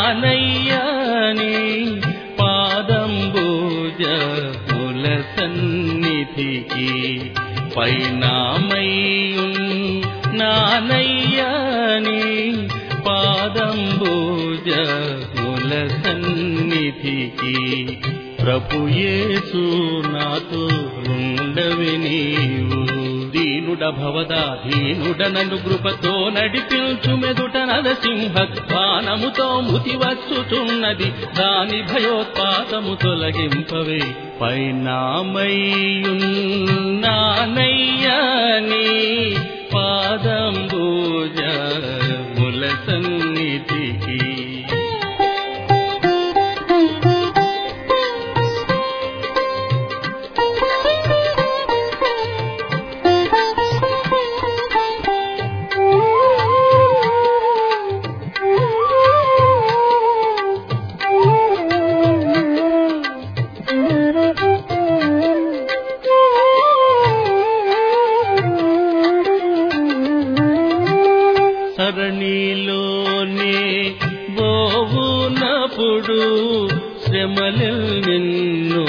నానయ్యని పాదంబోజముల సన్నిధికి పైనామయ్యున్నానయ్యని పాదంబోజముల సన్నిధికి ప్రభుయేసు నాతో ఉండవి నీవు దీనుడ భవదాధీనుడ నన్ను కృపతో నడిపించు మెదుట నరసింహత్వానముతో ముతివచ్చుతున్నది దాని భయోత్పాతము తొలగింపవే పైనామయ్యున్నానయ్యని పాదంబోజముల సన్నిధికి సరణిలోనే బోవునప్పుడు శ్రమలెన్నెన్నో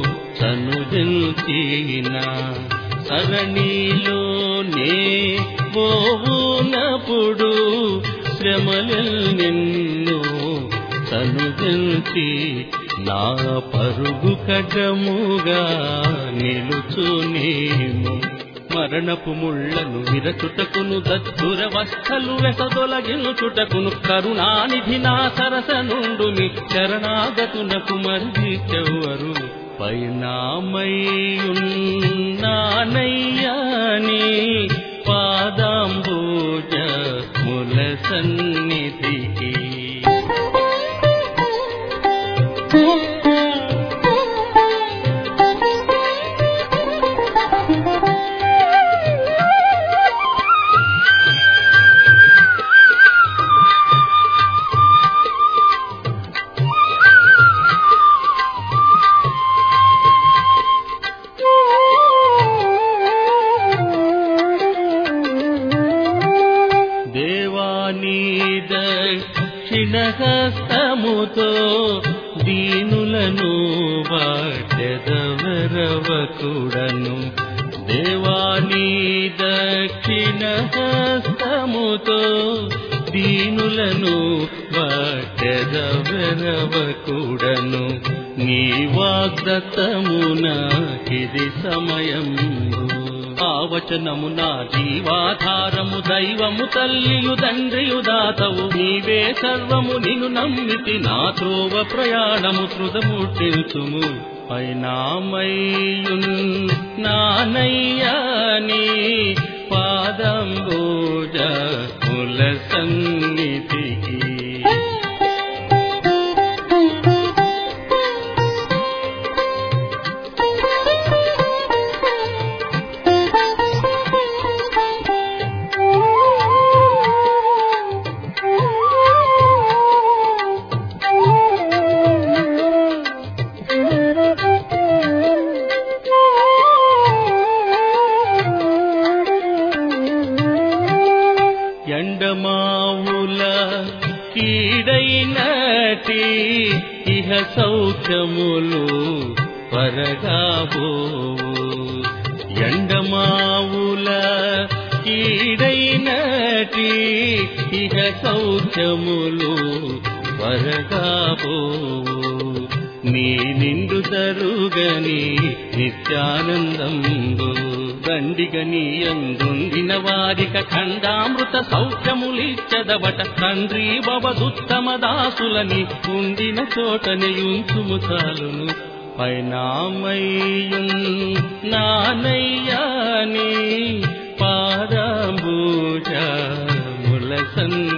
సనుదించిన సరణిలోనే బోవునప్పుడు శ్రమలెన్నెన్నో సనుదించి నా పరుగు కడముగా నిలుచునేమో మరణపు ముళ్లను విరచుటకును దద్దురవస్థలు వెసదొలగినుచుటకును కరుణానిధి నా సరస నుండుని శరణాగతునకు మరిచెవ్వరు పైనామయ్యున్నానయ్యని పాదంబోజముల సన్నిధికి దక్షిణహస్తముతో దీనులను వాటెదవరవకుడను దేవాని దక్షిణహస్తముతో దీనులను వాటెదవరవకుడను నీ వాగ్దత్తమున ఇది సమయం ఆవచనము నా జీవాధారము దైవము తల్లియు తండ్రియు దాతవు నీవే సర్వము నిన్ను నమ్మితి నా త్రోవ ప్రయాణము త్రుదముట్టించుము పైనామయ్యున్నానయ్యని పాదంబోజముల సన్నిధికి ఎండమావుల కీడైనటి ఇహ సౌఖ్యములు పరగాబోవు ఎండమావుల కీడైనటి ఇహ సౌఖ్యములు పరగాబోవు నీ నిండు తరుగని నిత్యానందంబు దండిగని అందుండిన వారిక ఖండామృత సౌఖ్యములిచ్చదవట తండ్రి భవదుత్తమ దాసులని ఉండిన చోటని ఉంచుము చాలును పైనామయ్యున్నానయ్యని పాదంబోజముల సన్నిధికి